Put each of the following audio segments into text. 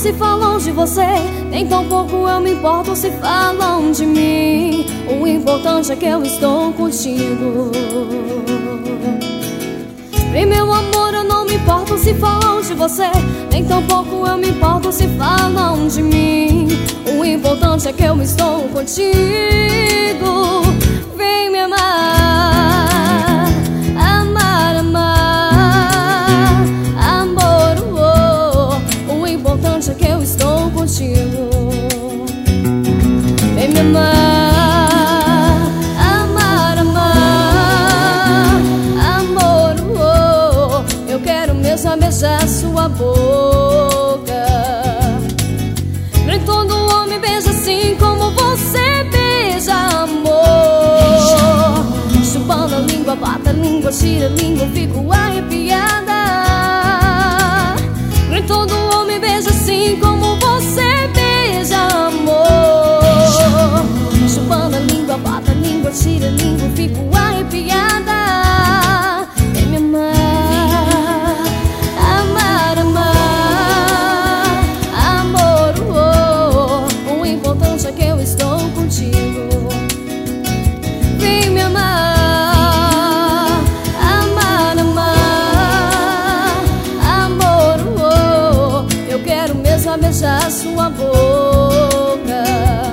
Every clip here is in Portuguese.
se falam de você, nem tão pouco eu me importo se falam de mim. O importante é que eu estou contigo. Vem meu amor, eu não me importo se falam de você, nem tão pouco eu me importo se falam de mim. O importante é que eu estou contigo. Vem me amar, amar, amar, amor, o importante é que eu estou contigo. Vem me amar, amar, amar, amor, eu quero mesmo beijar sua boca. Nem todo homem beija assim como você beija, amor. Chupando a língua, bata a língua, tira a língua, fico arrepiada. Nem todo homem beija assim como você beija, amor. Chupando a língua, bata a língua, tira a língua, fico arrepiada. Vem me amar, amar, amar, amor, o importante é que eu estou contigo. Vem me amar, amar, amar, amor, eu quero mesmo beijar sua boca.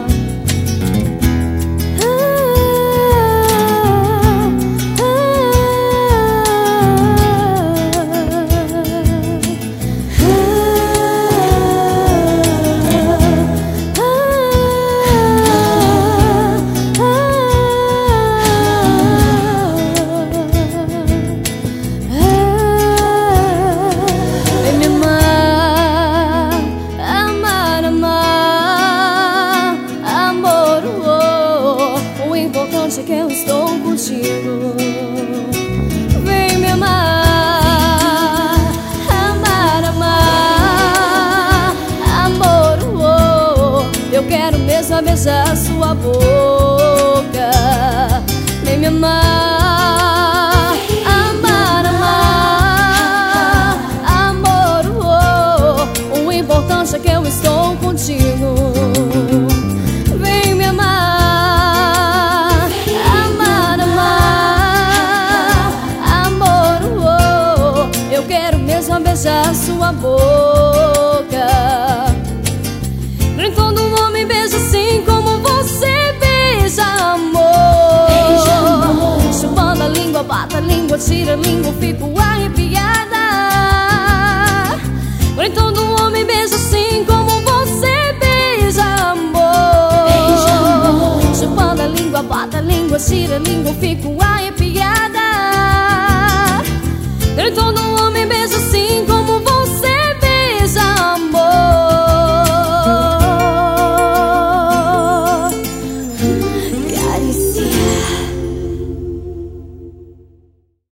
É que eu estou contigo. Vem me amar, amar, amar, amor, eu quero mesmo beijar sua boca. Vem me amar, amar, amar, amor, o importante é que eu estou contigo. Vem me amar, beijar sua boca. Nem todo homem beija assim como você beija, amor. Beija, amor. Chupando a língua, bata a língua, tira a língua, fico arrepiada. Nem todo homem beija assim como você beija, amor. Beija, amor. Chupando a língua, bata a língua, tira a língua, fico arrepiada. Nem todo homem beija